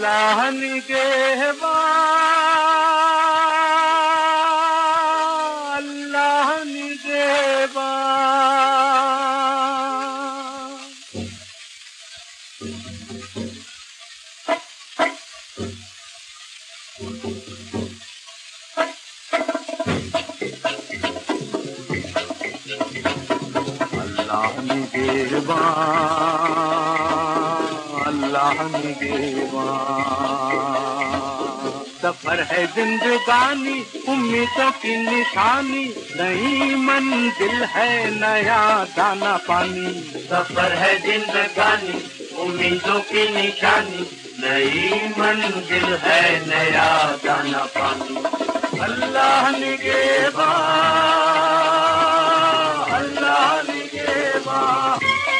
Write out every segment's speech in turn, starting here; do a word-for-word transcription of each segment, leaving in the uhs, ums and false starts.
अल्लाह निगहबान, अल्लाह निगहबान। अल्लाह निगहबान, अल्लाह निगहबान। सफर है जिंदगानी उम्मीदों की निशानी, नई मंजिल है नया दाना पानी। सफर है जिंदगानी उम्मीदों की निशानी, नई मंजिल है नया दाना पानी। अल्लाह निगहबान, अल्लाह निगहबान।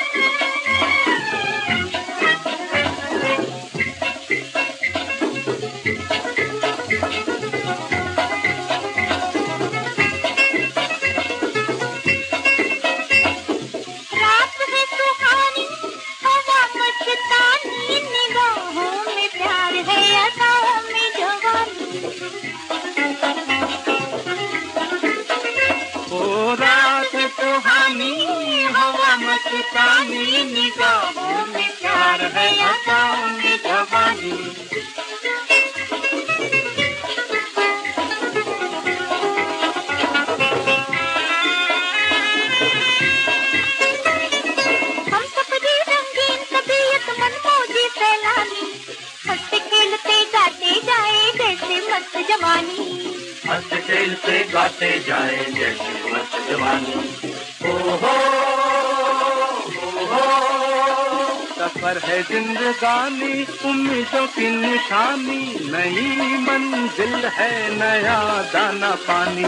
रात है सुहानी, हवा मस्तानी, निगाहों में प्यार है, अदाओं में जवानी। ओ रात सुहानी, हवा मस्तानी, निगाहों में प्यार है, अदाओं में जवानी। हम सपने रंगीन तबीयत मनमौजी फैलानी, हंसते खेलते गाते जाए जैसे मस्त जवानी। हंसते खेलते गाते जाए जैसे मस्त जवानी। ओ हो, ओ हो। सफर है जिंदगानी उम्मीदों की निशानी, नई मंजिल है नया दाना पानी।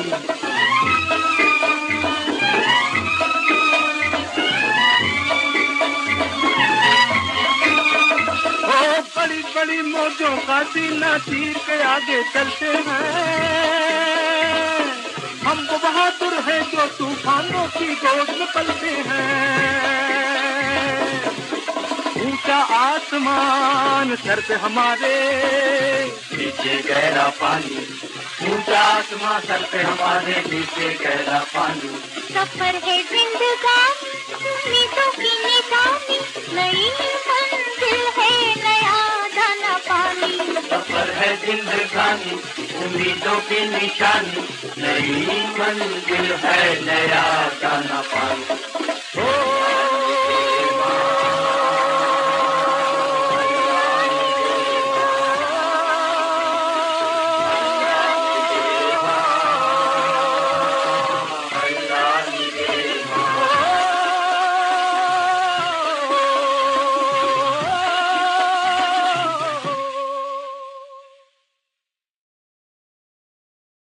ओ बड़ी बड़ी मौजों का सीना चीर के आगे चलते हैं, हम वो बहादुर हैं जो तूफानों की गोद में पलते हैं। ऊंचा आसमान सर पे हमारे, नीचे गहरा पानी, ऊंचा आसमां सर पे हमारे, नीचे गहरा पानी। सफर है जिंदगानी उम्मीदों की निशानी, नई मंजिल है नया दाना पानी। सफर है जिंदगानी उम्मीदों की निशानी, नई मंजिल है नया दाना पानी। ओ